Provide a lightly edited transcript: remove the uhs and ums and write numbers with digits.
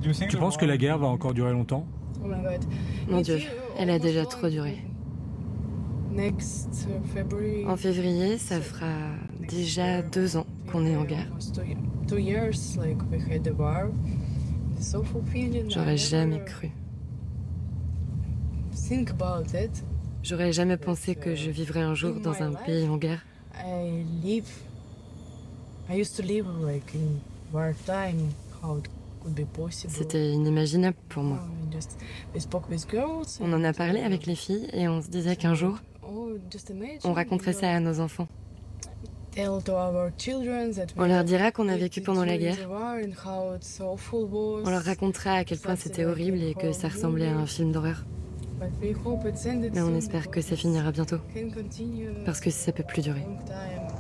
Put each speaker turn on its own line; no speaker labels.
Tu penses que la guerre va encore durer longtemps?
Mon Dieu, elle a déjà trop duré. En février, ça fera déjà 2 ans qu'on est en guerre. J'aurais jamais cru. J'aurais jamais pensé que je vivrais un jour dans un pays en guerre. C'était inimaginable pour moi. On en a parlé avec les filles et on se disait qu'un jour, on raconterait ça à nos enfants. On leur dira qu'on a vécu pendant la guerre. On leur racontera à quel point c'était horrible et que ça ressemblait à un film d'horreur. Mais on espère que ça finira bientôt. Parce que ça peut plus durer.